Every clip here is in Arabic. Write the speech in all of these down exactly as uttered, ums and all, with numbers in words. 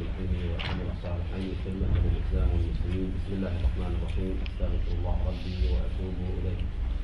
الصالحين وعمل الصالحين خدمة للإسلام والمسلمين. بسم الله الرحمن الرحيم. أستغفر الله ربي وأتوب إليه.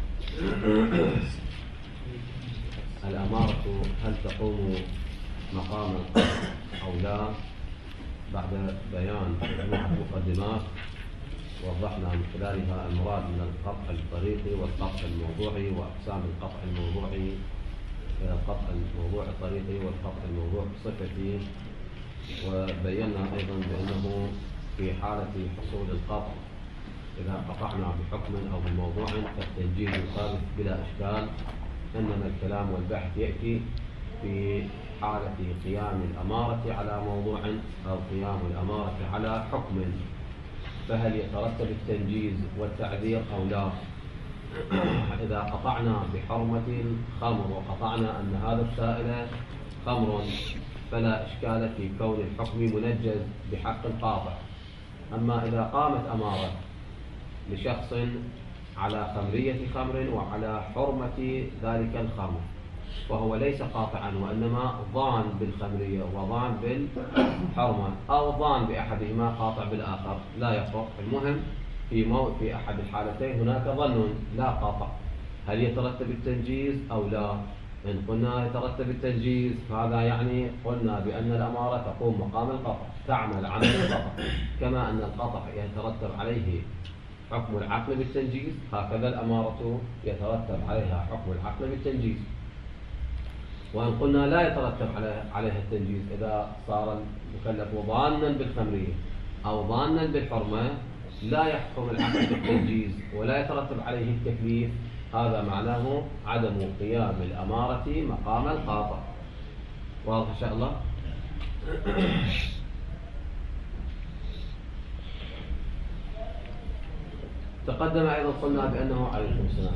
الأمارة هل تقوم مقام القطع أو لا؟ بعد بيان مجموعة مقدمات وضحنا من خلالها المراد من القطع الطريقي والقطع الموضوعي وأقسام القطع الموضوعي إلى القطع الموضوع الطريقي والقطع الموضوع الصفتي، وبينا أيضا بأنه في حالة حصول القطع إذا قطعنا بحكم أو بموضوع فالتنجيز ثابت بلا إشكال، إنما الكلام والبحث يأتي في حالة قيام الأمارة على موضوع أو قيام الأمارة على حكم، فهل يترتب التنجيز والتعذير أو لا؟ إذا قطعنا بحرمة الخمر وقطعنا أن هذا السائل خمر فلا إشكال في كون الحكم منجز بحق القاطع. أما إذا قامت أمارة لشخص على خمرية خمر وعلى حرمة ذلك الخمر وهو ليس قاطعا وإنما ظان بالخمرية وظان بالحرمة أو ظان بأحدهما قاطع بالآخر لا يفرق، المهم في مو في أحد الحالتين هناك ظن لا قاطع، هل يترتب التنجيز أو لا؟ إن قلنا يترتب التنجيز فهذا يعني قلنا بأن الأمارة تقوم مقام القطع، تعمل عمل القطع، كما أن القطع يترتب عليه حكم العقل بالتنجيز هكذا الأمارة يترتب عليها حكم العقل بالتنجيز. وإن قلنا لا يترتب عليها التنجيز إذا صار المكلف ظانا بالخمرية أو ظانا بالحرمة لا يحكم العقل بالتنجيز ولا يترتب عليه التكليف، هذا معناه عدم قيام الأمارة مقام القاطع. واضح إن شاء الله؟ تقدم أيضا قلنا بأنه عليكم السلام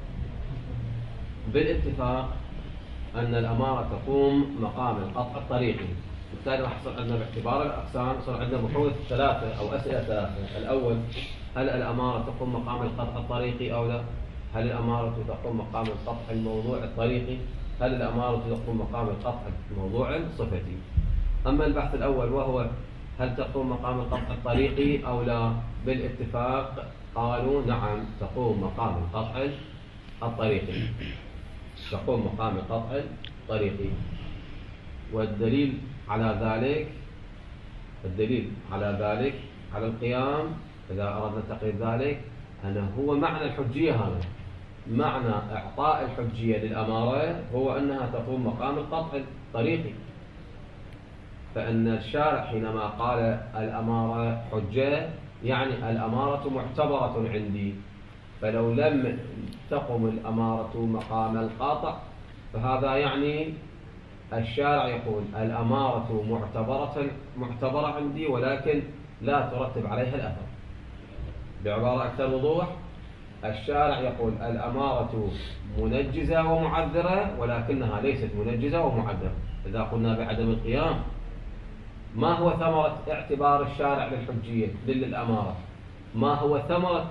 بالاتفاق أن الأمارة تقوم مقام القطع الطريقي، بالتالي راح يصير عندنا باعتبار الأقسام يصير عندنا بحوث ثلاثة أو أسئلة ثلاثة. الأول، هل الأمارة تقوم مقام القطع الطريقي أو لا؟ هل الأمارة تقوم مقام القطع الموضوع الطريقي؟ هل الأمارة تقوم مقام القطع الموضوع الصفتي؟ أما البحث الأول وهو هل تقوم مقام القطع الطريقي أو لا؟ بالاتفاق قالوا نعم تقوم مقام القطع الطريقي، تقوم مقام القطع الطريقي. والدليل على ذلك الدليل على ذلك على القيام إذا أردنا تقييد ذلك أنه هو معنى الحجية، هذا معنى إعطاء الحجية للأمارة هو أنها تقوم مقام القطع الطريقي، فإن الشارع حينما قال الأمارة حجة يعني الأمارة معتبرة عندي، فلو لم تقم الأمارة مقام القاطع فهذا يعني الشارع يقول الأمارة معتبرة معتبرة عندي ولكن لا ترتب عليها الأثر. بعبارة أكثر وضوح، الشارع يقول الأمارة منجزة ومعذرة ولكنها ليست منجزة ومعذرة. إذا قلنا بعدم القيام، ما هو ثمرة اعتبار الشارع للحجية للأمارة؟ ما هو ثمرة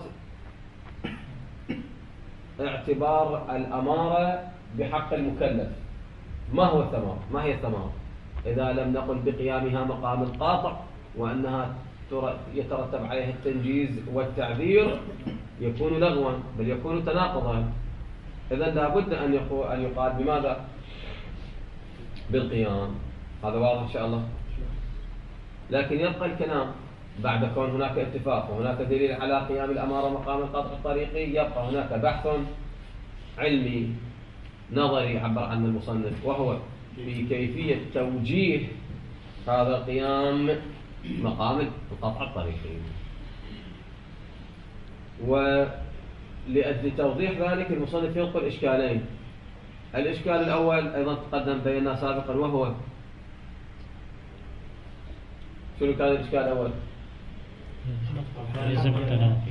اعتبار الأمارة بحق المكلف؟ ما هو الثمرة؟ ما هي الثمرة؟ إذا لم نقل بقيامها مقام القاطع وأنها يترتب عليها التنجيز والتعذير يكون لغوا بل يكون تناقضا. إذن لابد أن يقول أن يقال بماذا؟ بالقيام. هذا واضح إن شاء الله. لكن يبقى الكلام بعد كون هناك اتفاق وهناك دليل على قيام الأمارة مقام القطع الطريقي، يبقى هناك بحث علمي نظري عبر عنه المصنف، وهو في كيفية توجيه هذا القيام مقام القطع الطريقي. ولأجل توضيح ذلك المصنف ينقل إشكالين. الإشكال الأول أيضا تقدم بيننا سابقا، وهو شنو كان الإشكال الأول؟ يلزم التنافي.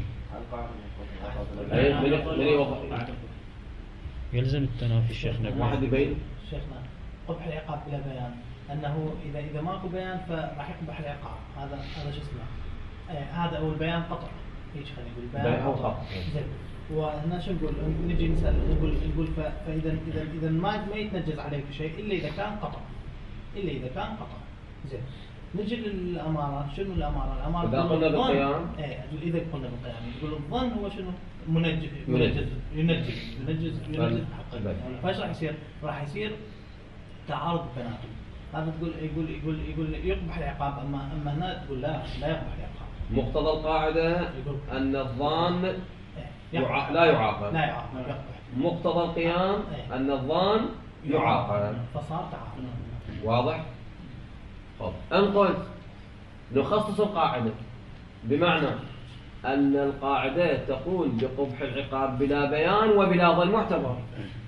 من يوضح؟ يلزم التنافي شيخنا. واحد يبين؟ شيخنا قبح العقاب بلا بيان، أنه إذا إذا ماكو بيان فراح يقبح العقاب. هذا هذا شو اسمه؟ آه هذا أو البيان قطع. هيك خلينا نقول بيان أو قطع. زين. وهنا شو نقول؟ نجي نسأل نقول نقول فإذا إذا إذا ما ما يتنجز عليك شيء إلا إذا كان قطع. إلا إذا كان قطع. زين. نجي للامارات. شنو الاماره؟ الاماره إذا قلنا بالقيام؟ ايه اقول اذا قلنا بالقيام تقول الظن هو شنو؟ منجز ينجز. ينجز ينجز ينجز حق طيب. فايش راح يصير؟ راح يصير تعارض بيناتهم. هذا تقول يقول يقول يقول يقبح العقاب، اما اما هنا تقول لا لا يقبح العقاب. مقتضى القاعدة يقول أن الظان إيه، يع... يقبح. لا يعاقب. لا يعاقب يقبح. مقتضى القيام إيه. أن الظان يعاقب. فصار تعارض. واضح؟ طب إن قلت نخصص القاعدة بمعنى أن القاعدة تقول بقبح العقاب بلا بيان وبلا ظن معتبر.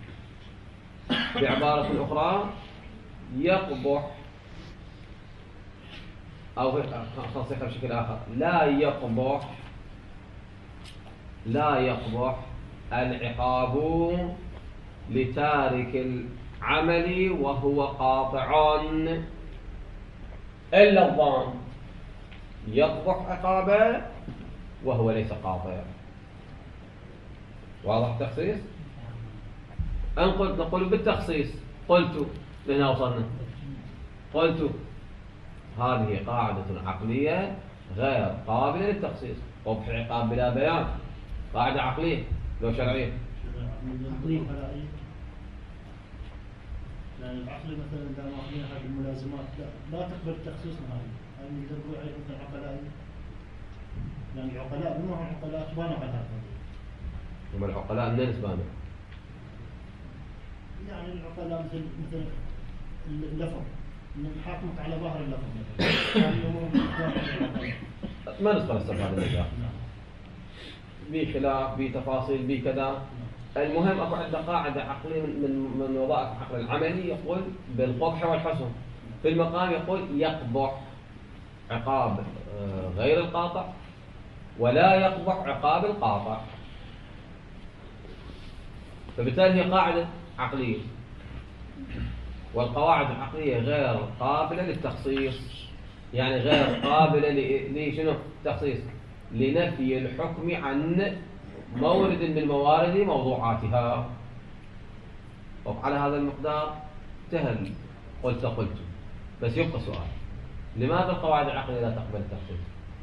بعبارة أخرى يقبح، أو خاصة بشكل آخر لا يقبح لا يقبح العقاب لتارك العمل وهو قاطع إلا الظان. يقبح عقابه وهو ليس قاطع. واضح التخصيص؟ أن قلت نقول بالتخصيص. قلت لهنا وصلنا. قلت هذه قاعدة عقلية غير قابلة للتخصيص. قبح العقاب بلا بيان قاعدة عقلية لو شرعية. عقلية فلائية. يعني العقل مثلا إذا ماخذين هذه الملازمات لا لا تقبل التخصيص نهائي. هذه نقدر نقول عليها مثلا عقلائية. يعني العقلاء بما هم عقلاء تبانوا على هذا. هم العقلاء منين يسبانوا؟ يعني العقلاء مثل مثل اللفظ. نحاكمك على ظاهر اللفظ مثلا. يعني أمور ما نسبة استفاد النجاح. بي خلاف بي تفاصيل بي كذا. المهم أكو عندنا قاعدة عقلية من من وظائف العقل العملي يقول بالقبح والحسن. في المقام يقول يقبح عقاب غير القاطع ولا يقبح عقاب القاطع. فبالتالي هي قاعدة عقلية، والقواعد العقلية غير قابلة للتخصيص. يعني غير قابلة لشنو التخصيص؟ لنفي الحكم عن مورد من موارد موضوعاتها. وعلى هذا المقدار انتهى قلت قلت. بس يبقى سؤال: لماذا القواعد العقلية لا تقبل التخصيص؟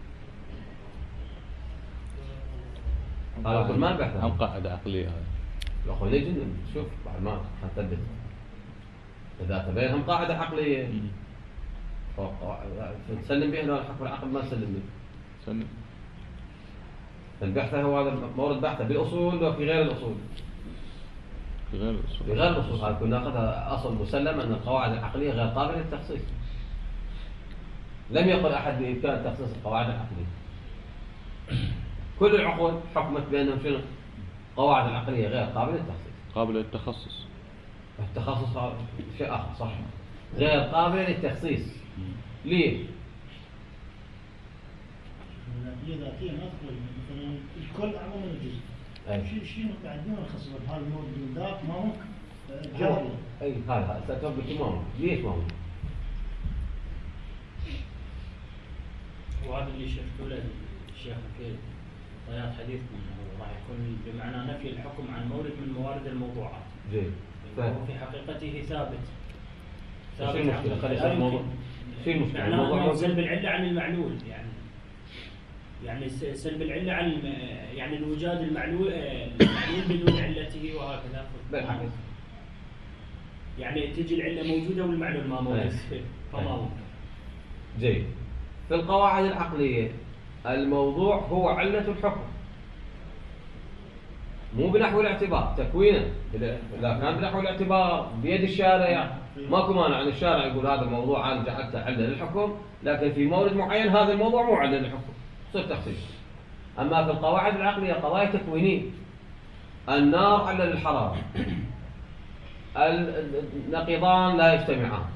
هذا كل ما نبحث هم قاعدة عقلية هذه. لو قلنا جنن شوف بعد ما حنثبت إذا تبين هم قاعدة عقلية تسلم به لو الحكم العقل ما نسلم به. سلم. البحث هو هذا مورد بحثه بالأصول وفي غير الأصول. في غير الأصول. في غير الأصول هذا كنا ناخذها أصل مسلم أن القواعد العقلية غير قابلة للتخصيص. لم يقل أحد بإمكان تخصيص القواعد العقلية. كل العقول حكمت بأنهم شنو؟ قواعد العقلية غير قابلة للتخصيص. قابلة للتخصص. التخصص شيء آخر صح. غير قابلة للتخصيص. ليه؟ هي ذاتية ما تقبل مثلا الكل أعظم من الجزء. أي. شيء شيء بعدين نخصص هذا الموضوع من ذاك ما هو جاري. أي هذا ستوقف ما هو. ليش ما هو؟ وهذا اللي شفته له الشيخ في طيات حديثكم انه راح يكون بمعنى نفي الحكم عن مورد من موارد الموضوعات. جيد. وهو في حقيقته ثابت. شو المشكلة؟ خلي يصير موضوع. شو المشكلة؟ معناه الموضوع أنه موجود. سلب العلة عن المعلول يعني. يعني س- سلب العلة عن الم... يعني الوجاد المعلول المعلول بدون علته وهكذا. بالعكس. يعني تجي العلة موجودة والمعلول ما موجود. فما هو. جيد. في القواعد العقلية الموضوع هو علة الحكم مو بنحو الاعتبار تكوينه. إذا كان بنحو الاعتبار بيد الشارع ماكو مانع أن الشارع يقول هذا الموضوع أنا جعلته علة للحكم، لكن في مورد معين هذا الموضوع مو علة للحكم صير تخصيص. أما في القواعد العقلية قضايا تكوينية. النار علة للحرارة، النقيضان لا يجتمعان،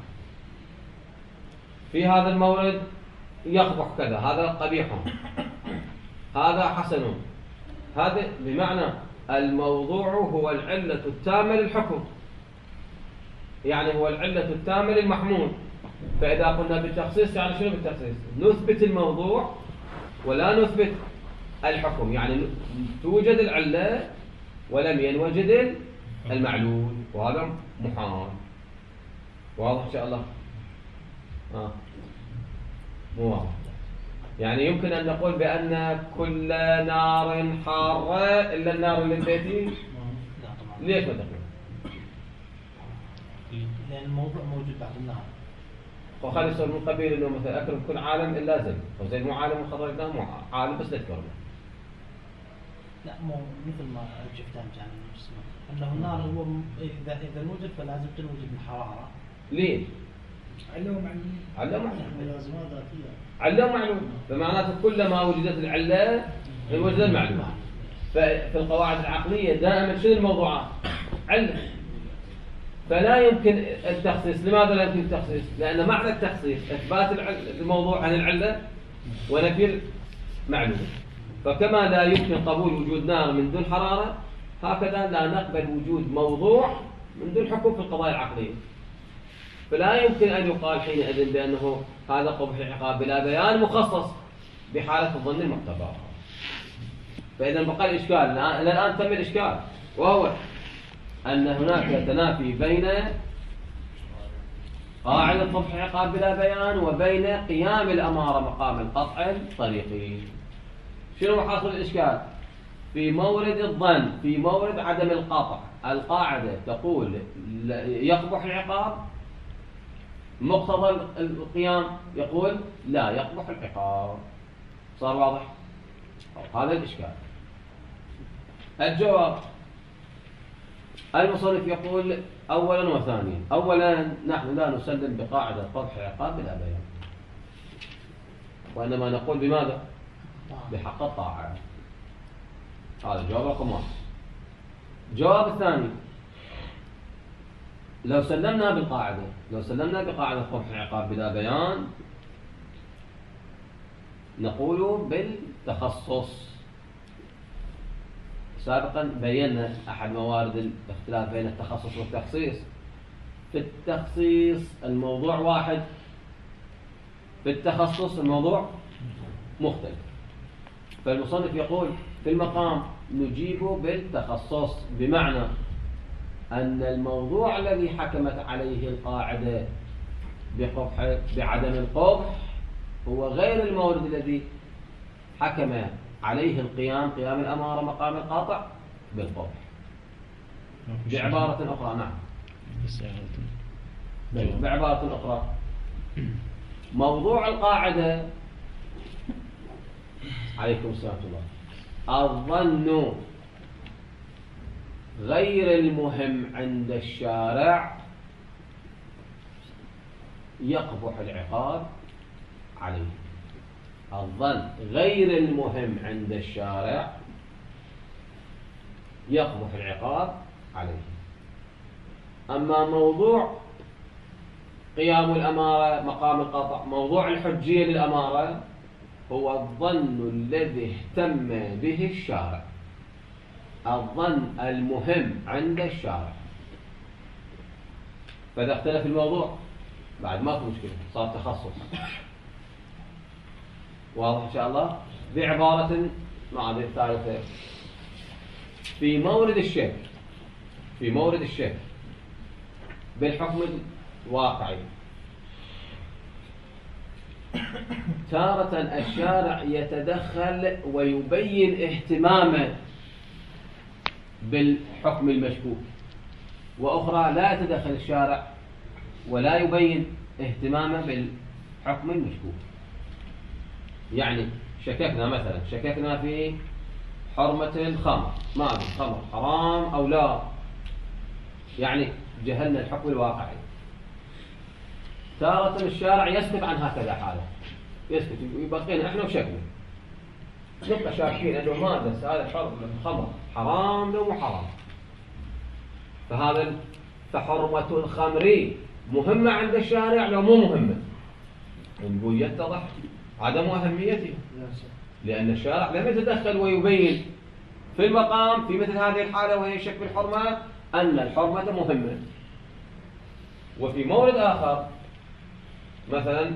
في هذا المورد يقبح كذا، هذا قبيح، هذا حسن. هذا بمعنى الموضوع هو العلة التامة للحكم، يعني هو العلة التامة للمحمول. فإذا قلنا بالتخصيص يعني شنو بالتخصيص؟ نثبت الموضوع ولا نثبت الحكم، يعني توجد العلة ولم ينوجد المعلول، وهذا محال. واضح إن شاء الله؟ آه. مو واضح. يعني يمكن أن نقول بأن كل نار حارة إلا النار اللي بيتي؟ لا طبعا. ليش ما تقول؟ لأن الموضوع موجود بعد النهار. وخلي يصير من قبيل إنه مثلا أكرم كل عالم إلا زيد، وزيد مو عالم وخضر لا مو عالم بس لا تكرمه. لا مو مثل ما الجفتان يعني اسمه أنه النار هو م- إذا إذا وجد فلازم تنوجد الحرارة. ليه؟ علموا معلومين. علموا معلوم. ملازمات ذاتية. علموا معلوم، فمعناته كلما وجدت العلة وجد المعلوم. ففي القواعد العقلية دائما شنو الموضوعات؟ علة. فلا يمكن التخصيص. لماذا لا يمكن التخصيص؟ لأن معنى التخصيص إثبات العل- الموضوع عن العلة ونفي المعلوم. فكما لا يمكن قبول وجود نار من دون حرارة، هكذا لا نقبل وجود موضوع من دون حكم في القضايا العقلية. فلا يمكن أن يقال حينئذ بأنه هذا قبح العقاب بلا بيان مخصص بحالة الظن المعتبر. فإذا بقى الإشكال الآن الآن تم الإشكال، وهو أن هناك تنافي بين قاعدة قبح العقاب بلا بيان وبين قيام الأمارة مقام القطع الطريقي. شنو حاصل الإشكال؟ في مورد الظن، في مورد عدم القطع، القاعدة تقول يقبح العقاب، مقتضى القيام يقول لا يقبح العقاب. صار واضح؟ هذا الإشكال. الجواب المصنف يقول أولا وثانيا. أولا نحن لا نسلم بقاعدة قبح العقاب بلا بيان، وإنما نقول بماذا؟ بحق الطاعة. هذا الجواب رقم واحد. الجواب الثاني، لو سلمنا بالقاعدة لو سلمنا بقاعدة قبح العقاب بلا بيان نقول بالتخصص. سابقا بينا أحد موارد الاختلاف بين التخصص والتخصيص. في التخصيص الموضوع واحد، في التخصص الموضوع مختلف. فالمصنف يقول في المقام نجيب بالتخصص، بمعنى أن الموضوع الذي حكمت عليه القاعدة بقبح بعدم القبح هو غير المورد الذي حكم عليه القيام قيام الأمارة مقام القاطع بالقبح. بعبارة أخرى نعم بعبارة أخرى موضوع القاعدة عليكم السلام الله الظن غير المهم عند الشارع يقبح العقاب عليه. الظن غير المهم عند الشارع يقبح العقاب عليه. أما موضوع قيام الأمارة مقام القطع، موضوع الحجية للأمارة، هو الظن الذي اهتم به الشارع، الظن المهم عند الشارع. فإذا اختلف الموضوع بعد ماكو مشكلة، صار تخصص. واضح إن شاء الله؟ بعبارة مع هذه الثالثة، في مورد الشك في مورد الشك بالحكم الواقعي تارة الشارع يتدخل ويبين اهتمامه بالحكم المشكوك، وأخرى لا يتدخل الشارع ولا يبين اهتمامه بالحكم المشكوك. يعني شككنا مثلا شككنا في حرمة الخمر، ما أدري الخمر حرام أو لا، يعني جهلنا الحكم الواقعي. تارة الشارع يسكت عن هكذا حالة، يسكت ويبقينا احنا وشكنا نبقى شاكين انه ماذا هذا الخمر حرام لو مو حرام. فهذا فحرمة الخمر مهمة عند الشارع لو مو مهمة؟ نقول يتضح عدم أهميته، لأن الشارع لم يتدخل ويبين في المقام في مثل هذه الحالة وهي شك بالحرمة أن الحرمة مهمة. وفي مورد آخر مثلا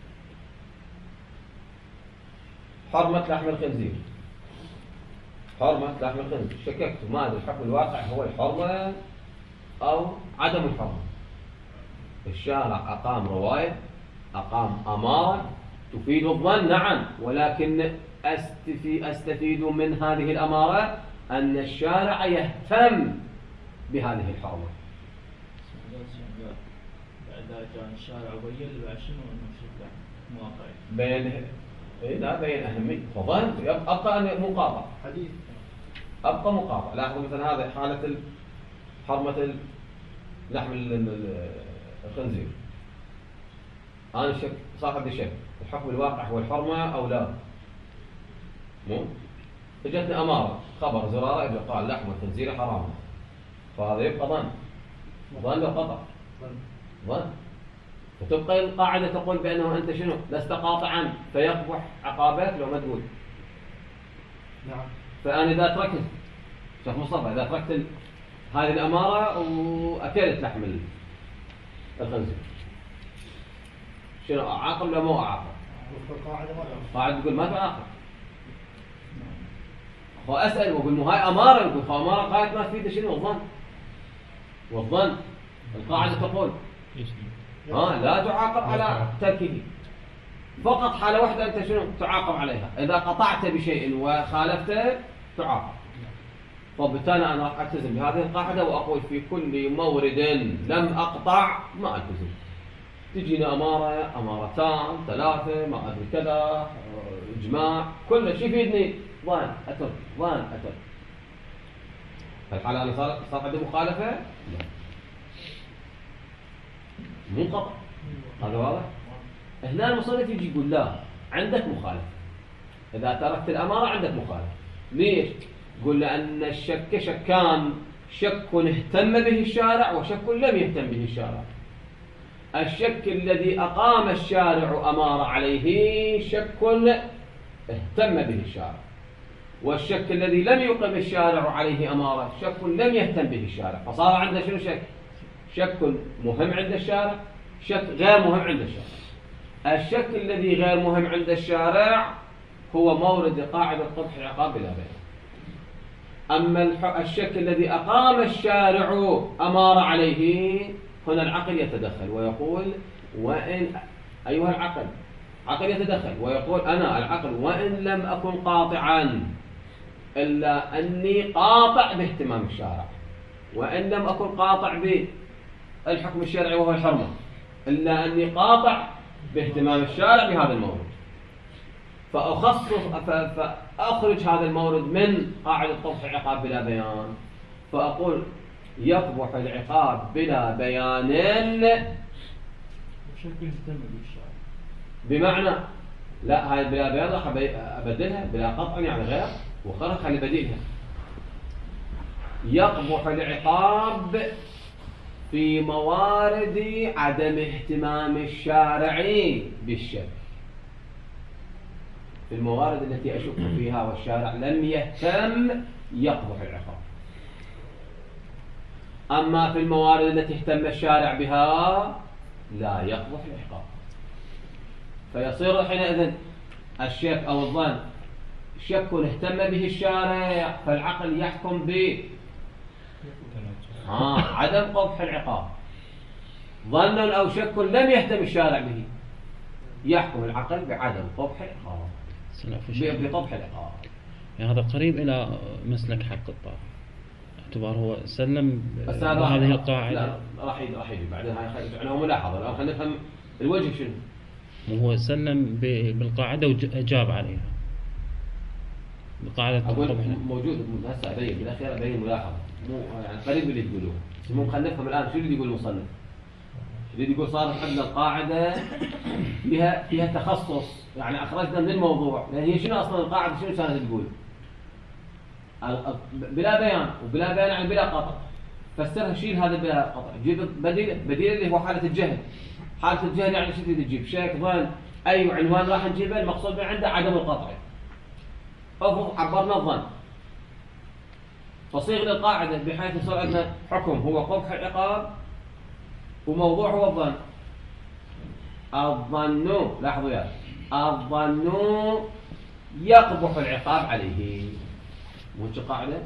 حرمة لحم الخنزير، حرمة لحم الخنزير شككت ما أدري الحكم الواقع هو الحرمة أو عدم الحرمة. الشارع أقام رواية، أقام أمارة تفيد الظن نعم، ولكن أستفي أستفيد من هذه الأمارة أن الشارع يهتم بهذه الحرمة. إذا كان الشارع وبين بعد شنو إنه شكله مواقع بين إيه لا بين أهمية فظن أبقى أن مقاطع حديث أبقى مقاطع. لاحظوا مثلا هذا حالة حرمة لحم الخنزير، أنا شك صار عندي شك الحكم الواقع هو الحرمة أو لا. مو اجتني أمارة خبر زرارة ابن قال لحم الخنزير حرام، فهذا يبقى ظن ظن وقطع ظن. فتبقى القاعدة تقول بأنه أنت شنو لست قاطعا فيقبح عقابات لو ما تقول. نعم. فأنا إذا تركت شيخ مصطفى إذا تركت ال... هذه الأمارة وأكلت لحم الخنزير شنو أعاقب ولا مو أعاقب؟ القاعدة ما تعرف. قاعد تقول ما تعاقب. هو أسأل وأقول مو هاي أمارة، نقول هاي أمارة قاعدة ما تفيد شنو الظن. والظن القاعدة تقول ها لا تعاقب على تركه، فقط حالة واحدة أنت شنو تعاقب عليها إذا قطعت بشيء وخالفته تعاقب. فبالتالي أنا راح ألتزم بهذه القاعدة وأقول في كل مورد لم أقطع ما ألتزم. تجينا أمارة أمارتان ثلاثة ما أدري كذا إجماع كل شيء يفيدني ظن أترك ظن أترك. الحالة أنا صار صار عندي مخالفة لا مو قطع. هذا واضح؟ هنا المصنف يجي يقول لا عندك مخالفة، إذا تركت الأمارة عندك مخالفة. ليش؟ يقول لأن الشك شكان، شك اهتم به الشارع وشك لم يهتم به الشارع. الشك الذي أقام الشارع أمارة عليه شك اهتم به الشارع، والشك الذي لم يقم الشارع عليه أمارة شك لم يهتم به الشارع. فصار عندنا شنو شك؟ شك مهم عند الشارع، شك غير مهم عند الشارع. الشك الذي غير مهم عند الشارع هو مورد قاعدة قبح العقاب بلا بيان. أما الشك الذي أقام الشارع أمار عليه هنا العقل يتدخل ويقول وإن أيها العقل عقل يتدخل ويقول أنا العقل وإن لم أكن قاطعا إلا أني قاطع باهتمام الشارع، وإن لم أكن قاطع بالحكم الشرعي وهو الحرمة إلا أني قاطع باهتمام الشارع بهذا المورد، فأخصص فأخرج هذا المورد من قاعدة قبح العقاب بلا بيان، فأقول يقبح العقاب بلا بيان بشكل يهتم بالشارع. بمعنى لا هاي بلا بيان راح أبدلها بلا قطع يعني غير وخرج خلي بديلها. يقبح العقاب في موارد عدم اهتمام الشارع بالشك، في الموارد التي أشك فيها والشارع لم يهتم يقبح العقاب. أما في الموارد التي اهتم الشارع بها لا يقبح العقاب. فيصير حينئذ الشك أو الظن شك اهتم به الشارع فالعقل يحكم ب آه عدم قبح العقاب. ظن أو شك لم يهتم الشارع به يحكم العقل بعدم قبح العقاب، بقبح العقاب. يعني هذا قريب إلى مسلك حق الطاعة، اعتبار هو سلم بهذه هذه القاعدة. لا راح يجي راح يجي بعدين هاي يعني ملاحظة. الآن خلينا نفهم الوجه شنو. وهو سلم بالقاعدة وأجاب عليها بقاعدة أقول موجود هسه أبين بالأخير أبين ملاحظة مو يعني قريب اللي تقولوه. مو خلينا نفهم الآن شو اللي يقول المصنف. اللي يقول صارت عندنا القاعدة فيها فيها تخصص، يعني أخرجنا من الموضوع لأن هي شنو أصلا القاعدة شنو كانت تقول؟ بلا بيان، وبلا بيان يعني بلا قطع. فسرها شيل هذا بلا قطع، جيب بديل بديل اللي هو حالة الجهل. حالة الجهل يعني شو تريد تجيب؟ شك ظن أي عنوان راح نجيبه المقصود من عنده عدم القطع. أو عبرنا الظن. فصيغ للقاعدة بحيث يصير عندنا حكم هو قبح العقاب وموضوع هو الظن. الظن لاحظوا يا الظن يقبح العقاب عليه. وش القاعدة؟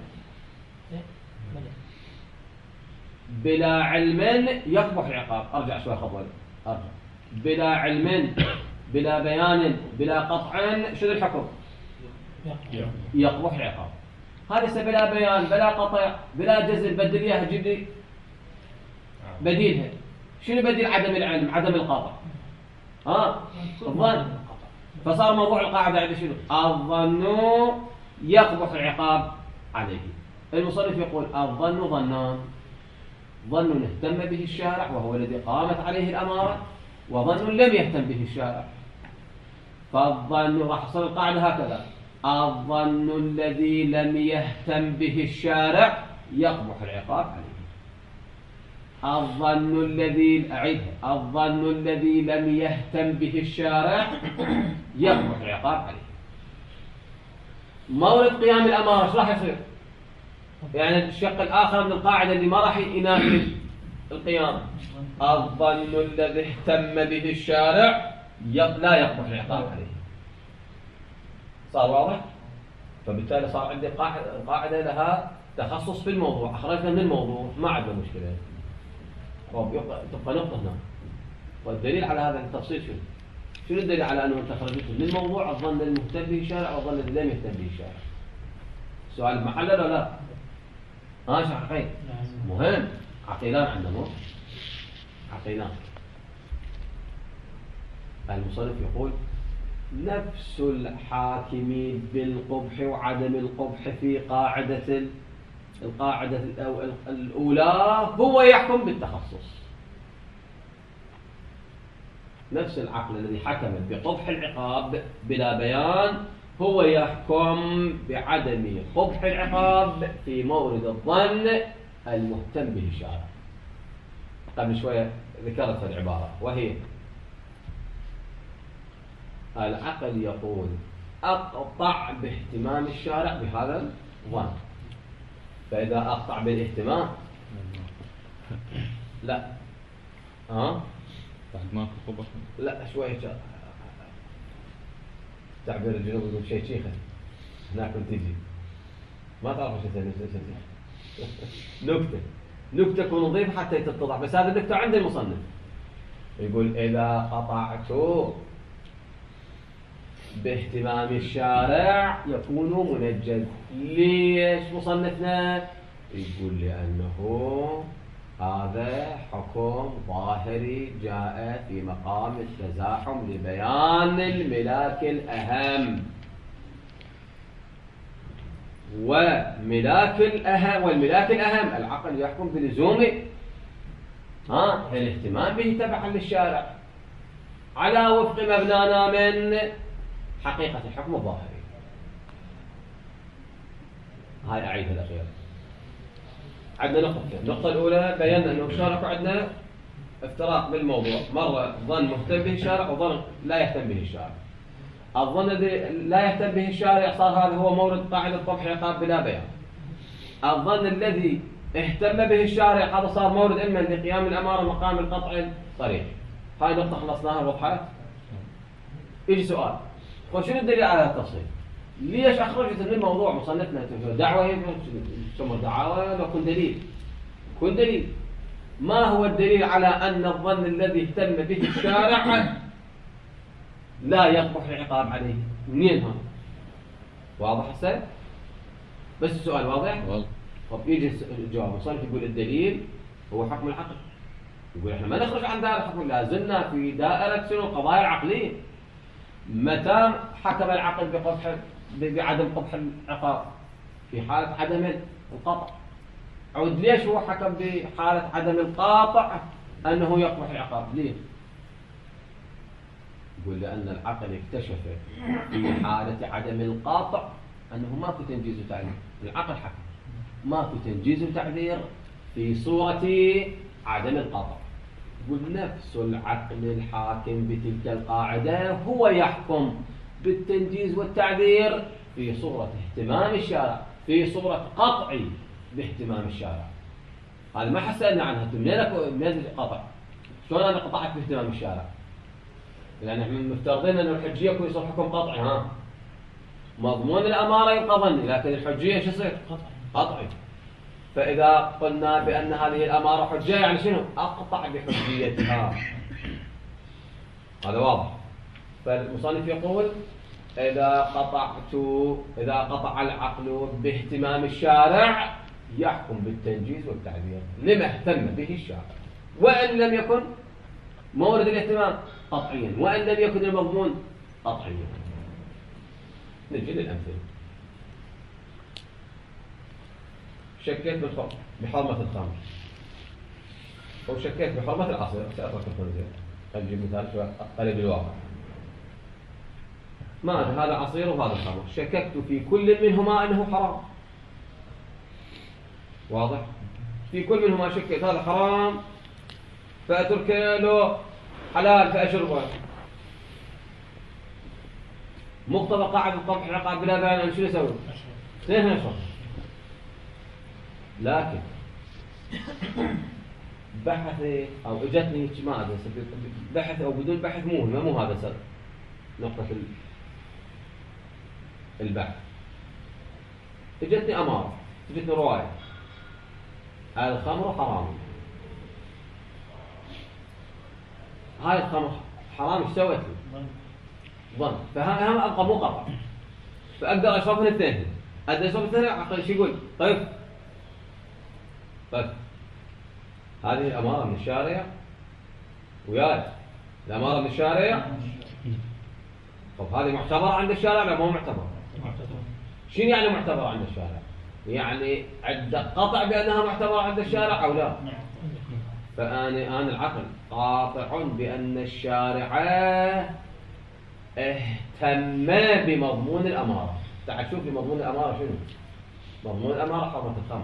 بلا علم يقبح العقاب. أرجع شوي خطوة أرجع. بلا علم بلا بيان بلا قطع شنو الحكم؟ يقبح العقاب. هذا بلا بيان بلا قطع بلا جزم، بدل اياها جيب لي بديلها. شنو بديل عدم العلم عدم القطع؟ ها الظن. فصار موضوع القاعده عندي شنو؟ الظن يقبح العقاب عليه. المصنف يقول الظن ظنان، ظن اهتم به الشارع وهو الذي قامت عليه الاماره، وظن لم يهتم به الشارع. فالظن راح تصير القاعده هكذا: الظن الذي لم يهتم به الشارع يقبح العقاب عليه. الظن الذي أعيدها الظن الذي لم يهتم به الشارع يقبح العقاب عليه. مورد قيام الأمارة ايش راح يصير؟ يعني الشق الآخر من القاعدة اللي ما راح ينافي القيام. الظن الذي اهتم به الشارع لا يقبح العقاب عليه. صار واضح؟ فبالتالي صار عندي قاعدة قاعدة لها تخصص في الموضوع، أخرجنا من الموضوع ما عندنا مشكلة. طب يبقى تبقى نقطة هنا. والدليل على هذا التفصيل شنو؟ شنو الدليل على أنه أنت خرجته من الموضوع الظن المهتم به الشارع والظن الذي لم يهتم به الشارع؟ سؤال محلل ولا لا؟ ها شو عقيل؟ مهم. عقيلان عندنا عقيلان. المصنف يقول نفس الحاكم بالقبح وعدم القبح في قاعدة القاعدة الأولى هو يحكم بالتخصص. نفس العقل الذي حكم بقبح العقاب بلا بيان هو يحكم بعدم قبح العقاب في مورد الظن المهتم به الشارع. قبل شوية ذكرت العبارة وهي: العقل يقول أقطع باهتمام الشارع بهذا الظن، فإذا أقطع بالاهتمام لا ها بعد ما قبح لا شوية تعبير الجنوب يقول شيء شيخة هناك تجي ما تعرف ايش تسوي. نكتة نكتة تكون نظيفة حتى تتضح، بس هذا النكتة عند المصنف يقول إذا قطعت باهتمام الشارع يكون منجز. ليش مصنفنا؟ يقول لأنه هذا حكم ظاهري جاء في مقام التزاحم لبيان الملاك الأهم، وملاك الأهم والملاك الأهم العقل يحكم بلزوم ها الاهتمام به تبعا للشارع على وفق مبنانا من حقيقة الحكم الظاهري. هاي أعيدها الأخيرة. عندنا نقطتين. النقطة الأولى بينا أنه الشارع عندنا افتراق بالموضوع، مرة ظن مهتم به الشارع وظن لا يهتم به الشارع. الظن الذي لا يهتم به الشارع صار هذا هو مورد قاعدة قبح العقاب بلا بيان. الظن الذي اهتم به الشارع هذا صار مورد علما لقيام الأمارة مقام القطع الصريح. هاي نقطة خلصناها وضحت. يجي سؤال: شنو الدليل على التفصيل؟ ليش أخرجت من الموضوع مصنفنا دعوة ثم دعوة لو كن دليل كن دليل ما هو الدليل على أن الظن الذي اهتم به الشارع لا يقبح العقاب عليه؟ منين هذا؟ واضح هسه؟ بس السؤال واضح؟ واضح. طب يجي الجواب مصنف يقول الدليل هو حكم العقل. يقول احنا ما نخرج عن دائرة الحكم، لا زلنا في دائرة شنو؟ القضايا العقلية. متى حكم العقل بقبح بعدم قبح العقاب؟ في حالة عدم القطع. عود ليش هو حكم بحالة عدم القاطع أنه يقبح العقاب؟ ليه؟ يقول لأن العقل اكتشف في حالة عدم القاطع أنه ماكو تنجيز وتعذير. العقل حكم ماكو تنجيز وتعذير في صورة عدم القاطع. يقول نفس العقل الحاكم بتلك القاعدة هو يحكم بالتنجيز والتعذير في صورة اهتمام الشارع، في صورة قطعي باهتمام الشارع. هذا ما حسألنا عنها. منين القطع؟ شلون أنا قطعت باهتمام الشارع؟ لأن احنا مفترضين أن الحجية يكون يصير حكم قطعي. ها مضمون الأمارة يبقى ظني، لكن الحجية ايش يصير؟ قطعي. فإذا قلنا بأن هذه الأمارة حجية يعني شنو؟ أقطع بحجيتها. هذا واضح. فالمصنف يقول إذا قطعت إذا قطع العقل باهتمام الشارع يحكم بالتنجيز والتعبير لما اهتم به الشارع، وإن لم يكن مورد الاهتمام قطعيا، وإن لم يكن المضمون قطعيا. نجي للأمثلة. شكيت بحرمة الخمر أو شكيت بحرمة العصير، سأترك الخنزير، أجيب مثال شوي قريب الواقع. ما أدري هذا عصير وهذا خمر، شككت في كل منهما أنه حرام. واضح؟ في كل منهما شكيت هذا حرام فأترك له حلال فأشربه. مقتضى قاعدة القبح العقاب بلا بيان، أنا شو أسوي؟ اثنين نشرب. لكن بحث أو اجتني ما أدري بحث أو بدون بحث مو مو هذا سبب نقطة البحث. اجتني أمارة، اجتني رواية الخمر حرام. هاي الخمر حرام ايش سويت لي؟ ظن. فهم أبقى مو قطع، فأقدر أشرب من الاثنين. أقدر أشرب الاثنين عقل شو يقول؟ طيب طيب هذه الأمارة من الشارع وياي الأمارة من الشارع. طب هذه معتبرة عند الشارع لا مو معتبرة؟ شنو يعني معتبرة عند الشارع؟ يعني عندك قطع بأنها معتبرة عند الشارع أو لا؟ فأنا أنا العقل قاطع بأن الشارع اهتم بمضمون الأمارة. تعال شوف لي مضمون الأمارة شنو؟ مضمون الأمارة حرمة الخمر.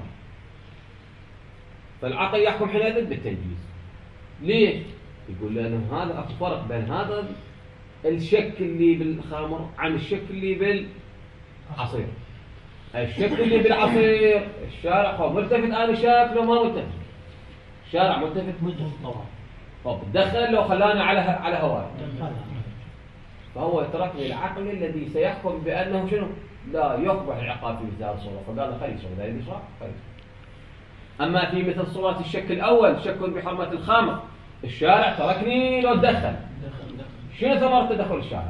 فالعقل يحكم حينئذ بالتنجيز. ليش؟ يقول لأنه هذا أكو فرق بين هذا الشك اللي بالخمر عن الشك اللي بالعصير. الشك اللي بالعصير الشارع هو ملتفت، أنا شاك لو ما ملتفت. الشارع ملتفت ملتفت طبعا. طب دخل لو خلانا على على هواي. فهو تركني العقل الذي سيحكم بأنه شنو؟ لا يقبح العقاب في مثل الصورة، فقال خلي يشرب ذلك يشرب خلي. أما في مثل صورة الشك الأول شك بحرمة الخمر الشارع تركني لو تدخل. شنو ثمرة تدخل الشارع؟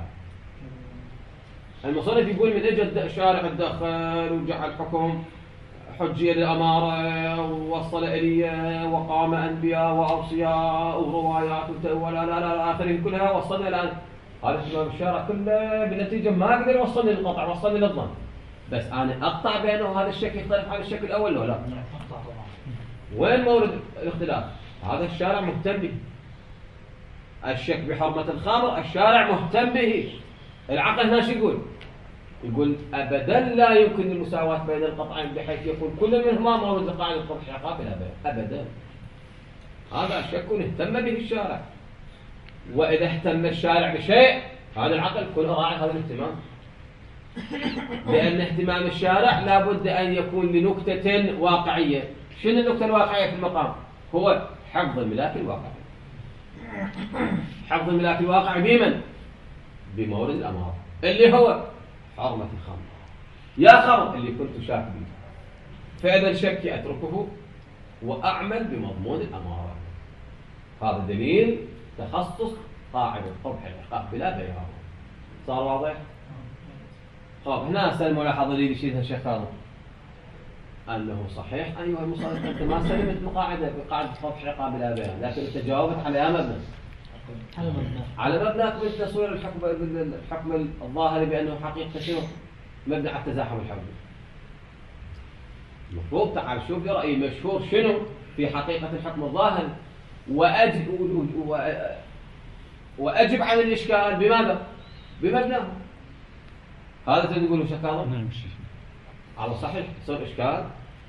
المصنف يقول من اجى الشارع تدخل وجعل حكم حجية للأمارة ووصل إليه وقام أنبياء وأوصياء وروايات ولا لا لا آخره كلها وصلنا الآن. هذا الإمام الشارع كله بالنتيجة ما قدر يوصلني للقطع، وصلني للظن. بس أنا أقطع بأنه هذا الشك يختلف عن الشك الأول ولا لا؟ وين مورد الاختلاف؟ هذا الشارع مهتم به. الشك بحرمة الخمر الشارع مهتم به. العقل هنا شو يقول؟ يقول أبدا لا يمكن المساواة بين القطعين بحيث يكون كل منهما مورد لقاعدة القبح عقاب أبدا. هذا الشك اهتم به الشارع. وإذا اهتم الشارع بشيء هذا العقل يكون راعي هذا الاهتمام، لأن اهتمام الشارع لابد أن يكون لنكتة واقعية. شنو النكتة الواقعية في المقام؟ هو حفظ الملاك الواقعي. حفظ الملاك الواقعي بمن؟ بمورد الأمارة اللي هو حرمة الخمر. يا خمر اللي كنت شاك به، فإذا الشك أتركه وأعمل بمضمون الأمارة. هذا دليل تخصص قاعدة قبح العقاب بلا بيان. صار واضح؟ طب هنا أسأل ملاحظة لي يشيلها الشيخ فاضل أنه صحيح أيها المصنف أنت ما سلمت بقاعدة بقاعدة قبح العقاب بلا بيان، لكن أنت جاوبت على مبنى على مبنى على مبنى من تصوير الحكم الحكم الظاهري بأنه حقيقة شنو؟ مبنى على التزاحم الحكمي. المفروض تعال شوف لي رأي مشهور شنو في حقيقة الحكم الظاهري وأجب وأجب عن الإشكال بماذا؟ بمبناه. هذا تقول شكاوى؟ نعم شيخ. على صحيح يصير إشكال،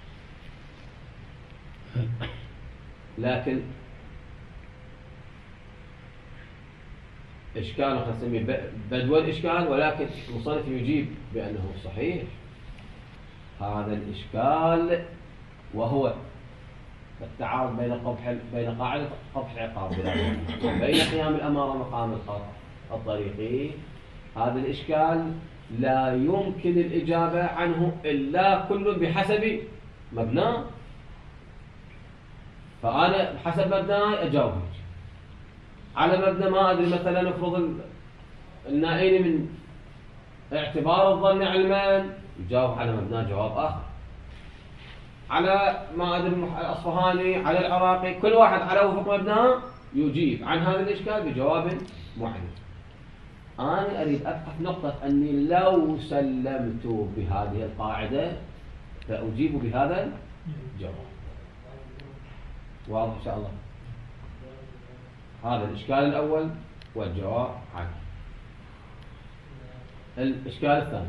لكن إشكال خلينا نسميه بدوى الإشكال، ولكن المصنف يجيب بأنه صحيح هذا الإشكال وهو التعارض بين قبح بين قاعدة قبح العقاب وبين قيام الأمارة مقام القطع الطريقي. هذا الإشكال لا يمكن الإجابة عنه إلا كل بحسب مبناه. فأنا بحسب مبناي أجاوب على مبنى ما أدري. مثلا نفرض النائين من اعتبار الظن علما يجاوب على مبناه جواب آخر. على ما أدري الأصفهاني، على العراقي، كل واحد على وفق مبناه يجيب عن هذا الإشكال بجواب معين. أنا أريد أبحث نقطة أني لو سلمت بهذه القاعدة فأجيب بهذا الجواب. واضح إن شاء الله؟ هذا الإشكال الأول والجواب عنه. الإشكال الثاني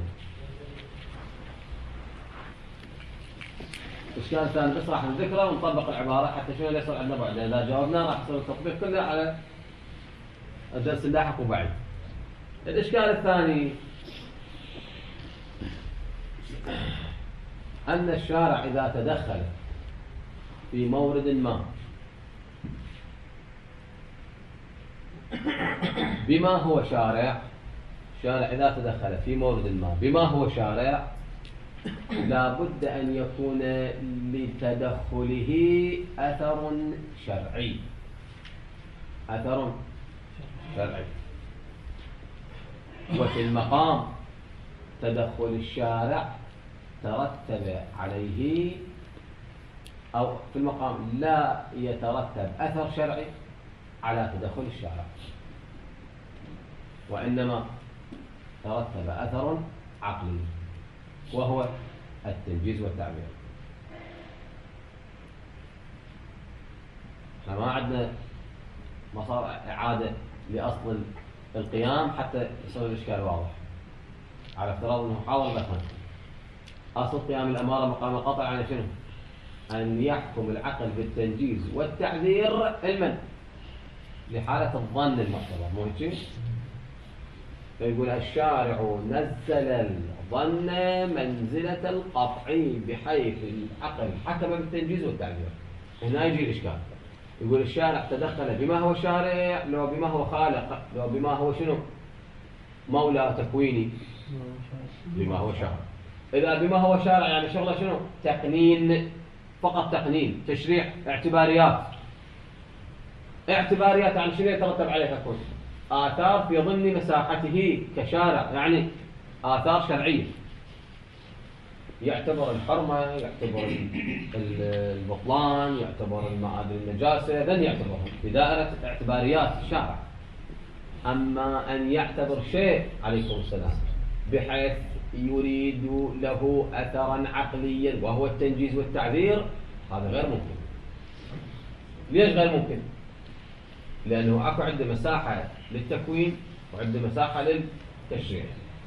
الإشكال الثاني بس راح نذكره ونطبق العبارة حتى شنو اللي يصير عندنا بعد. إذا جاوبنا راح يصير التطبيق كله على الدرس اللاحق وبعد. الإشكال الثاني أن الشارع إذا تدخل في مورد ما بما هو شارع، الشارع إذا تدخل في مورد ما بما هو شارع لا بد أن يكون لتدخله أثر شرعي. أثر شرعي. وفي المقام تدخل الشارع ترتب عليه، أو في المقام لا يترتب أثر شرعي على تدخل الشارع، وإنما ترتب أثر عقلي وهو التنجيز والتعبير. احنا ما عندنا مسار إعادة لأصل القيام حتى يصير الإشكال واضح، على افتراض أنه حاضر بفهم. أصل قيام الأمارة مقام القطع يعني شنو؟ أن يحكم العقل بالتنجيز والتعذير علما لحالة الظن المعتبر، مو هيك؟ فيقول الشارع نزل الظن منزلة القطعي بحيث العقل حكم بالتنجيز والتعذير. هنا يجي الإشكال. يقول الشارع تدخل بما هو شارع لو بما هو خالق، لو بما هو شنو؟ مولى تكويني، بما هو شارع. إذا بما هو شارع يعني شغله شنو؟ تقنين، فقط تقنين، تشريع، اعتباريات. اعتباريات يعني شنو يترتب عليه تكون؟ آثار في ضمن مساحته كشارع، يعني آثار شرعية. يعتبر الحرمة، يعتبر البطلان، يعتبر المعادن النجاسة، لن يعتبرهم في دائرة اعتباريات الشارع. أما أن يعتبر شيء عليكم السلام بحيث يريد له أثرا عقليا وهو التنجيز والتعذير، هذا غير ممكن. ليش غير ممكن؟ لأنه أكو عنده مساحة للتكوين وعنده مساحة للتشريع.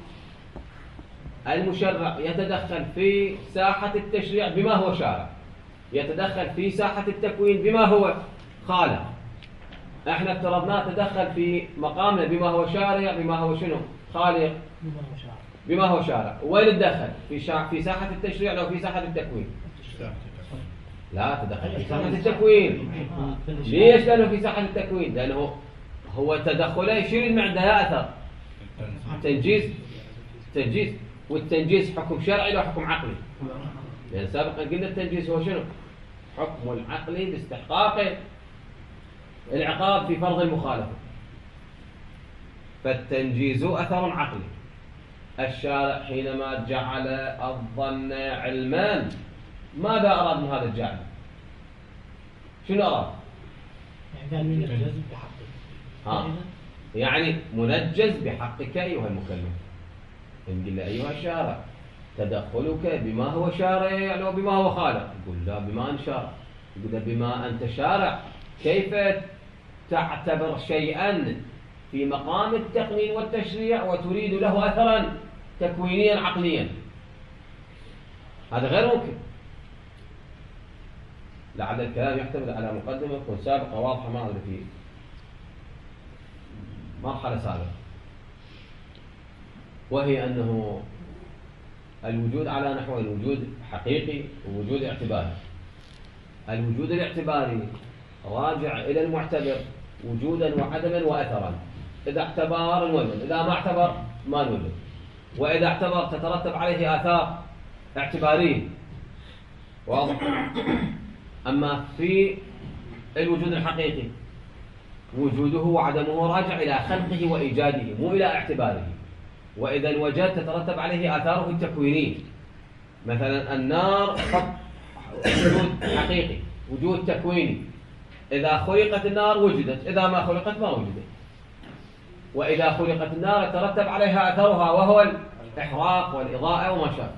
المشرع يتدخل في ساحة التشريع بما هو شارع، يتدخل في ساحة التكوين بما هو خالق. احنا افترضناه تدخل في مقامنا بما هو شارع، بما هو شنو؟ خالق، بما هو شارع. وين تدخل؟ في شا... في ساحة التشريع لو في ساحة التكوين؟ لا، تدخل في ساحة التكوين. ليش؟ لأنه في ساحة التكوين، لأنه هو تدخله يشير من عنده لا أثر. تنجيز، تنجيز، والتنجيز حكم شرعي لو حكم عقلي. لأن سابقا قلنا التنجيز هو شنو؟ حكم العقلي باستحقاق العقاب في فرض المخالفة. فالتنجيز أثر عقلي. الشارع حينما جعل الظن علمان ماذا أراد من هذا الجعل؟ شنو أراد؟ يعني منجز بحقك. ها. يعني منجز بحقك أيها المكلف. إن قل أيها الشارع تدخلك بما هو شارع لو بما هو خالق، يقول لا بما أنت شارع. يقول بما أنت شارع كيف تعتبر شيئا في مقام التقنين والتشريع وتريد له أثرا تكوينيا عقليا؟ هذا غير ممكن. لعل الكلام يحتمل على مقدمة تكون سابقة واضحة، ما أدري في مرحلة سابقة، وهي أنه الوجود على نحو الوجود حقيقي ووجود اعتباري. الوجود الاعتباري راجع إلى المعتبر وجودا وعدما وأثرا. إذا اعتبر نولد، إذا ما اعتبر ما نولد. وإذا اعتبر تترتب عليه آثار اعتبارية. واضح؟ أما في الوجود الحقيقي وجوده وعدمه راجع إلى خلقه وإيجاده مو إلى اعتباره. وإذا وجد تترتب عليه آثاره التكوينية. مثلا النار وجود حقيقي، وجود تكويني. إذا خلقت النار وجدت، إذا ما خلقت ما وجدت. وإذا خلقت النار ترتب عليها أثرها وهو الإحراق والإضاءة وما شابه.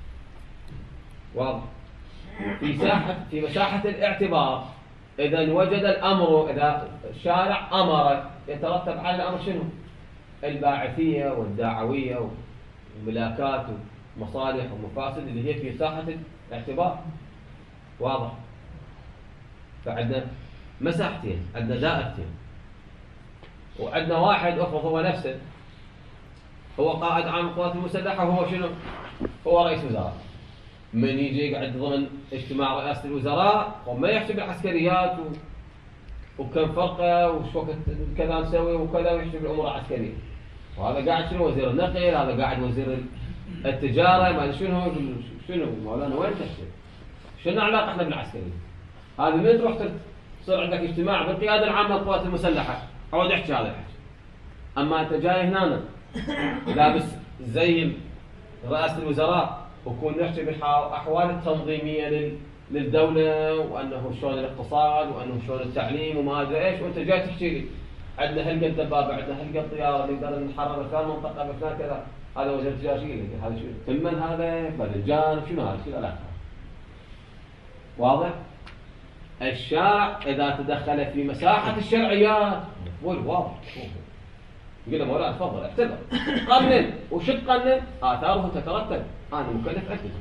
واضح؟ في ساحة في مساحة الاعتبار إذا وجد الأمر، إذا الشارع أمر يترتب على الأمر شنو؟ الباعثية والدعوية وملاكات ومصالح ومفاسد اللي هي في ساحة الاعتبار. واضح؟ فعندنا مساحتين، عندنا دائرتين، وعندنا واحد افرض هو نفسه هو قائد عام القوات المسلحة وهو شنو؟ هو رئيس وزراء. من يجي يقعد ضمن اجتماع رئاسة الوزراء وما يحسب العسكريات و... وكم فرقة وش وقت كذا نسوي وكذا ويحسب الأمور العسكرية. وهذا قاعد شنو؟ وزير النقل، هذا قاعد وزير التجارة، ما شنو شنو مولانا وين تحسب؟ شنو علاقة احنا بالعسكرية؟ هذا من تروح تصير عندك اجتماع بالقيادة العامة للقوات المسلحة عود احكي هذا الحكي. أما أنت جاي هنا لابس زي رئاسة الوزراء وكون نحكي بالأحوال التنظيمية للدولة وأنه شلون الاقتصاد وأنه شلون التعليم وما أدري إيش، وأنت جاي تحكي لي عندنا هلقة دبابة، عندنا هلقة طيارة، نقدر نحرر فلان منطقة بفلان كذا. هذا وزير التجارة شيء هذا شو؟ تمن هذا باذنجان شنو هذا؟ شو العلاقة؟ واضح؟ الشارع إذا تدخل في مساحة الشرعيات واضح يقول له مولانا تفضل اعتبر قنن، وش تقنن؟ آثاره تترتب، أنا مكلف أكتب.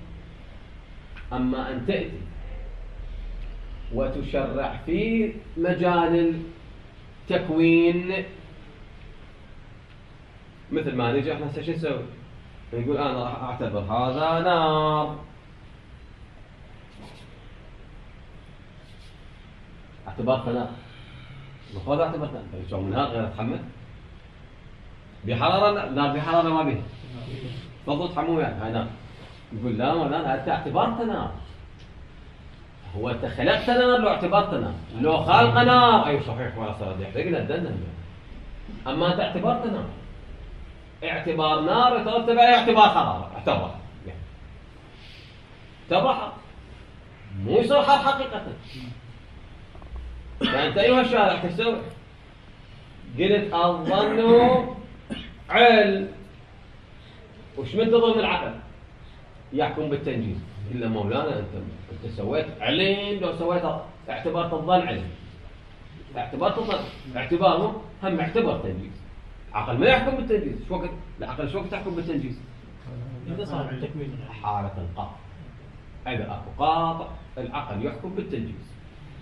أما أن تأتي وتشرع في مجال التكوين مثل ما نجي احنا شو نسوي؟ نقول أنا راح أعتبر هذا نار، اعتبرت نار، المفروض اعتبرت نار، شو من هذا غير أتحمل؟ بحرارة نار، بحرارة ما بيها تفضل تحموه يعني هاي نار. يقول لا مولانا أنت اعتبرت نار، هو أنت خلقت نار لو اعتبرت نار، لو خلق نار أي صحيح ولا صار يحرقنا الدنيا. أما أنت اعتبرت نار، اعتبار نار يترتب عليه اعتبار حرارة، اعتبر يعني اعتبر حر، مو يصير حر حقيقة. فأنت أيها الشارع تسوي؟ قلت الظن علم، وش من تظن العقل؟ يحكم بالتنجيز. إلا مولانا أنت أنت سويت علم، لو سويت اعتبرت الظن علم، اعتبرت الظن اعتباره هم اعتبر تنجيز. العقل ما يحكم بالتنجيز. شو وقت العقل شو وقت تحكم بالتنجيز؟ إذا صار التكوين حالة القاطع. إذا أكو قاطع العقل يحكم بالتنجيز.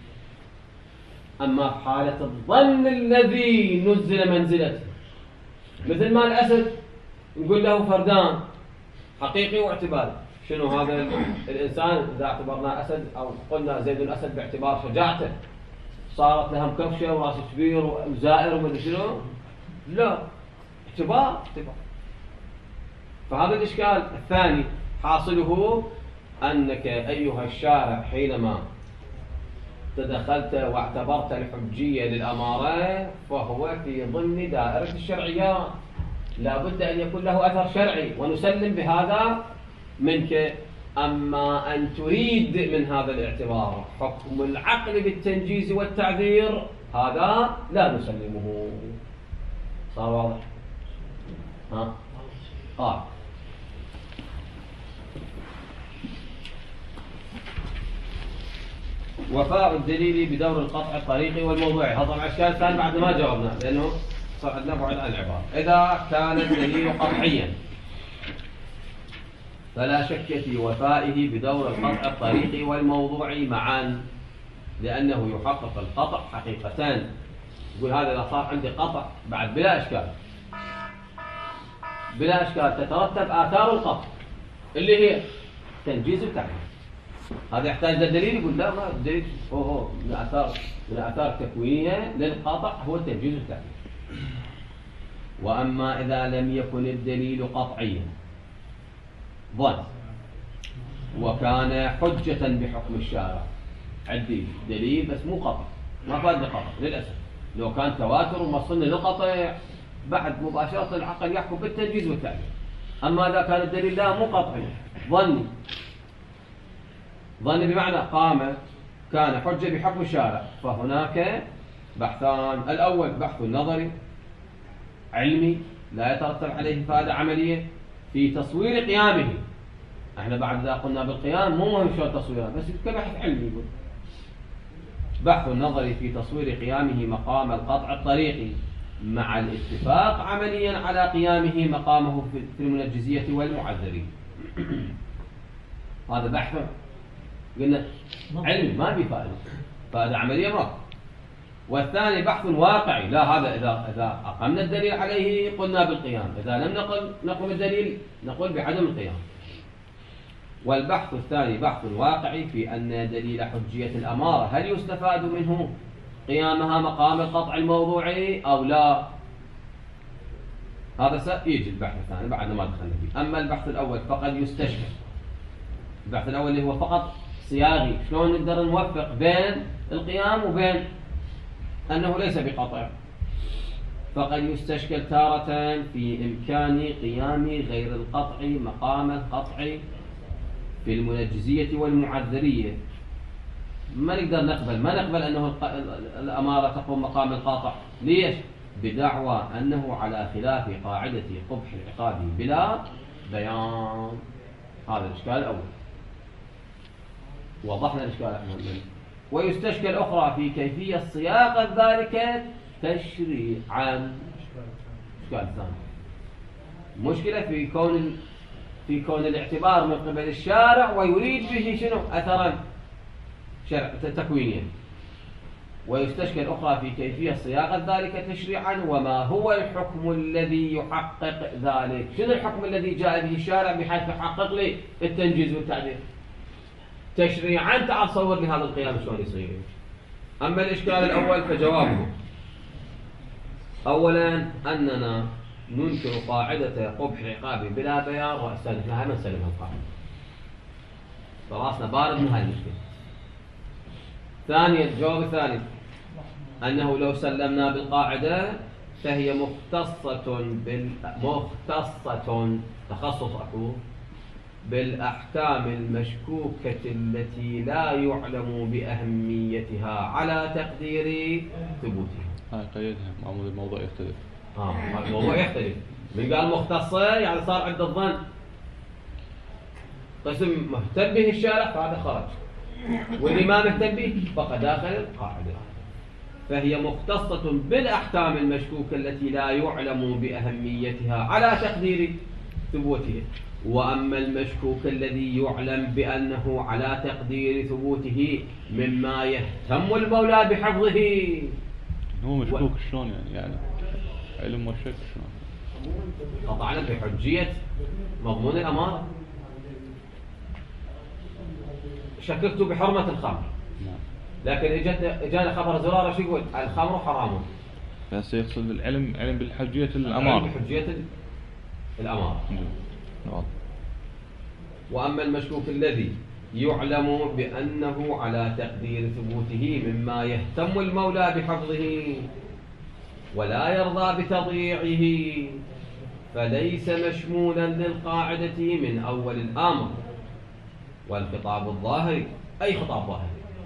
أما في حالة الظن الذي نزل منزلته، مثل ما الأسد نقول له فردان حقيقي واعتباري. شنو هذا الإنسان إذا اعتبرنا أسد أو قلنا زيد الأسد باعتبار شجاعته صارت لها مكبشة وراس كبير وزائر ومدري شنو؟ لا، اعتبار اعتبار. فهذا الإشكال الثاني حاصله أنك أيها الشارع حينما تدخلت واعتبرت الحجية للأمارة فهو في ضمن دائرة الشرعيات، لا بد أن يكون له أثر شرعي ونسلم بهذا منك. أما أن تريد من هذا الاعتبار حكم العقل بالتنجيز والتعذير هذا لا نسلمه. صار واضح؟ ها؟ قال وفاء الدليل بدور القطع الطريقي والموضوعي. هذا طبعا اشكال ثاني بعد ما جاوبنا لانه صار عندنا بعد عن العباره. اذا كان الدليل قطعيا فلا شك في وفائه بدور القطع الطريقي والموضوعي معا، لانه يحقق القطع حقيقتان. يقول هذا اذا صار عندي قطع بعد بلا اشكال بلا اشكال تترتب اثار القطع اللي هي تنجيز التعبير. هذا يحتاج لدليل؟ يقول لا، ما الدليل هو هو من اثار من الاثار التكوينيه للقطع هو تنجيز التعبير. واما اذا لم يكن الدليل قطعيا ظن وكان حجه بحكم الشارع، عندي دليل بس مو قطع، ما فادني قطع للاسف، لو كان تواتر وموصل للقطع بعد مباشرة العقل يحكم بالتنجيز والتعليل. أما إذا كان الدليل لا مو قطعي ظني، ظني بمعنى قام كان حجة بحكم الشارع، فهناك بحثان. الأول بحث نظري علمي لا يترتب عليه فائدة عملية في تصوير قيامه. احنا بعد إذا قلنا بالقيام مو مهم شو تصويره، بس كبحث علمي يقول بحث نظري في تصوير قيامه مقام القطع الطريقي مع الاتفاق عمليا على قيامه مقامه في المنجزية والمعذرين. هذا بحث قلنا علمي ما في فائدة، فائدة عملية ما. والثاني بحث واقعي، لا هذا إذا إذا أقمنا الدليل عليه قلنا بالقيام، إذا لم نقل نقم الدليل نقول بعدم القيام. والبحث الثاني بحث واقعي في أن دليل حجية الأمارة هل يستفاد منه قيامها مقام القطع الموضوعي أو لا. هذا سيجي البحث الثاني بعد ما دخلنا فيه. أما البحث الأول فقد يستشكل. البحث الأول اللي هو فقط صياغي، شلون نقدر نوفق بين القيام وبين أنه ليس بقطع. فقد يستشكل تارة في إمكان قيام غير القطع مقام القطع في المنجزية والمعذرية. ما نقدر نقبل ما نقبل أنه الأمارة تقوم مقام القاطع. ليش؟ بدعوى أنه على خلاف قاعدة قبح العقاب بلا بيان. هذا الإشكال الأول، وضحنا الإشكال الأول. ويستشكل أخرى في كيفية صياغة ذلك تشريعا. إشكال ثاني، مشكلة في كون في كون الاعتبار من قبل الشارع ويريد به شنو؟ أثرا شرع تكوينيا. ويستشكل أخرى في كيفية صياغة ذلك تشريعا، وما هو الحكم الذي يحقق ذلك؟ شنو الحكم الذي جاء به الشارع بحيث يحقق لي التنجيز والتعديل؟ تشريعا تعال صور لي هذا القيام شلون يصير. أما الإشكال الأول فجوابه: أولا أننا ننكر قاعدة قبح العقاب بلا بيان وأستاذنا ما نسلمها القاعدة، فراسنا بارد من هذه المشكلة. ثانيا الجواب الثاني أنه لو سلمنا بالقاعدة فهي مختصة بال مختصة تخصص أقول بالأحكام المشكوكة التي لا يعلم بأهميتها على تقدير ثبوتها. هاي قيدها معمول الموضوع يختلف. آه الموضوع يختلف. من قال مختصة يعني صار عند الظن قسم مهتم به الشارع فهذا خرج، واللي ما مهتم به بقى داخل القاعدة. فهي مختصة بالأحكام المشكوكة التي لا يعلم بأهميتها على تقدير ثبوته. وأما المشكوك الذي يعلم بأنه على تقدير ثبوته مما يهتم المولى بحفظه. هو مشكوك شلون يعني؟ يعني علم والشك شلون؟ قطعنا بحجية مضمون الأمارة. شككت بحرمة الخمر، لكن اجانا خبر زرارة شو يقول؟ الخمر حرام. بس يقصد العلم علم بالحجية الأمارة. بحجية الأمارة. نعم. وأما المشكوك الذي يعلم بأنه على تقدير ثبوته مما يهتم المولى بحفظه ولا يرضى بتضييعه فليس مشمولا للقاعدة من أول الأمر. والخطاب الظاهري أي خطاب ظاهري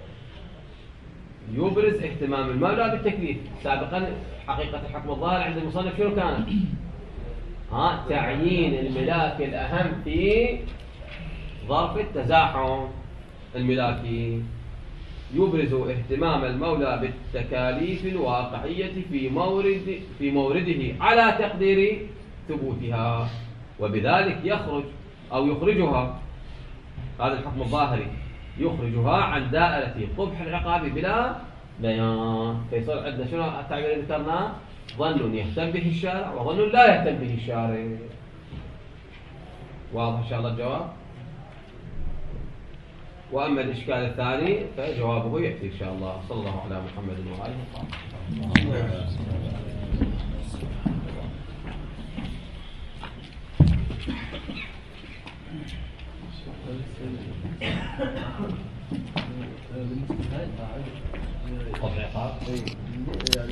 يبرز اهتمام المولى بالتكليف. سابقا حقيقة الحكم الظاهر عند المصنف شنو كانت؟ ها تعيين الملاك الأهم في ظرف التزاحم الملاكي. يبرز اهتمام المولى بالتكاليف الواقعية في مورد في مورده على تقدير ثبوتها، وبذلك يخرج أو يخرجها هذا الحكم الظاهري يخرجها عن دائرة قبح العقاب بلا بيان. فيصير عندنا شنو التعبير اللي ذكرناه؟ ظن يهتم به الشارع وظن لا يهتم به الشارع. واضح إن شاء الله الجواب؟ وأما الإشكال الثاني فجوابه يأتي إن شاء الله. صلى الله على محمد وآله وصحبه. قطع عقاب